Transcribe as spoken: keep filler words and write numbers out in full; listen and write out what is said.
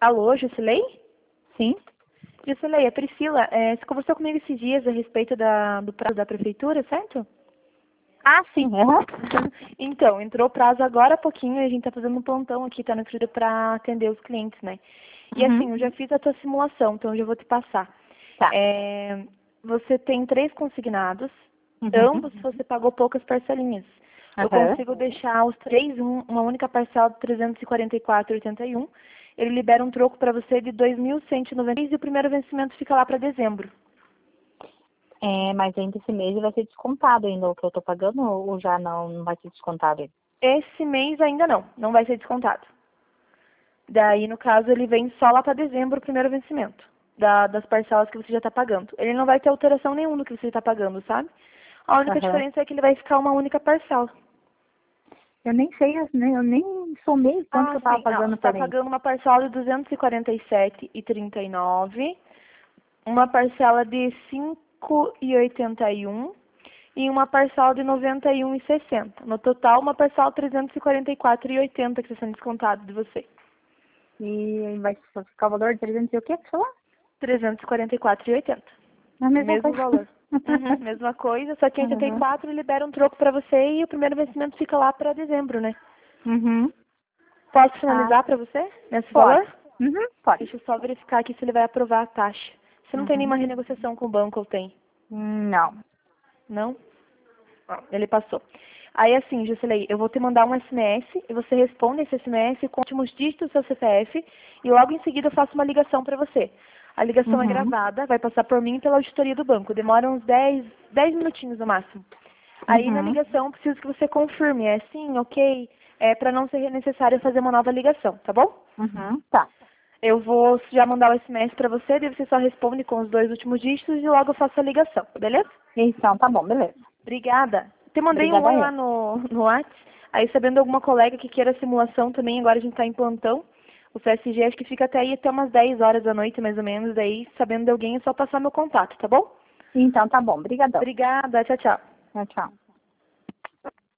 Alô, Jusilei? Sim. Jusilei, é Priscila. É, você conversou comigo esses dias a respeito da, do prazo da prefeitura, certo? Ah, sim. Uhum. Então, entrou o prazo agora há pouquinho e a gente tá fazendo um plantão aqui, tá no estúdio para atender os clientes, né? E Uhum. assim, eu já fiz a tua simulação, então eu já vou te passar. Tá. É, você tem três consignados, Uhum. ambos você pagou poucas parcelinhas. Eu Uhum. consigo deixar os três, um, uma única parcela de trezentos e quarenta e quatro reais e oitenta e um. Ele libera um troco para você de dois mil cento e noventa e seis e o primeiro vencimento fica lá para dezembro. É, mas ainda esse mês vai ser descontado ainda o que eu tô pagando ou já não, não vai ser descontado ainda? Esse mês ainda não, não vai ser descontado. Daí, no caso, ele vem só lá para dezembro o primeiro vencimento da, das parcelas que você já está pagando. Ele não vai ter alteração nenhuma no que você está pagando, sabe? A única Uhum. diferença é que ele vai ficar uma única parcela. Eu nem sei, né? Eu nem somei quanto que Ah, eu tava sim. Não, você pagando está por mês. pagando uma parcela de duzentos e quarenta e sete reais e trinta e nove centavos, uma parcela de cinco reais e oitenta e um centavos e uma parcela de noventa e um reais e sessenta centavos. No total, uma parcela de trezentos e quarenta e quatro reais e oitenta centavos que está sendo descontado de você. E vai só ficar o valor de trezentos e o quê que você falou? trezentos e quarenta e quatro reais e oitenta centavos. É a mesma Mesmo coisa. valor. Uhum, mesma coisa, só que em oitenta e Uhum. quatro libera um troco para você e o primeiro vencimento fica lá para dezembro, né? Uhum. Posso Ah, finalizar para você nesse pode. valor? Uhum. Pode. Deixa eu só verificar aqui se ele vai aprovar a taxa. Você não tem Uhum. nenhuma renegociação com o banco, ou tem? Não. Não? Ah, ele passou. Aí assim, Juscelei, eu vou te mandar um S M S e você responde esse S M S com os últimos dígitos do seu C P F e logo em seguida eu faço uma ligação para você. A ligação é Uhum. gravada, vai passar por mim e pela auditoria do banco. Demora uns dez, dez minutinhos no máximo. Aí na Uhum. ligação eu preciso que você confirme, é sim, ok, é para não ser necessário fazer uma nova ligação, tá bom? Uhum. Tá. Eu vou já mandar o S M S para você, daí você só responde com os dois últimos dígitos e logo eu faço a ligação, beleza? Então, tá bom, beleza. Obrigada. Te mandei um Obrigada oi eu. lá no, no WhatsApp. Aí, sabendo alguma colega que queira simulação também, agora a gente está em plantão. O C S G acho que fica até aí até umas dez horas da noite, mais ou menos. Daí, sabendo de alguém, é só passar meu contato, tá bom? Então, tá bom. Obrigadão. Obrigada. Tchau, tchau. Tchau, tchau.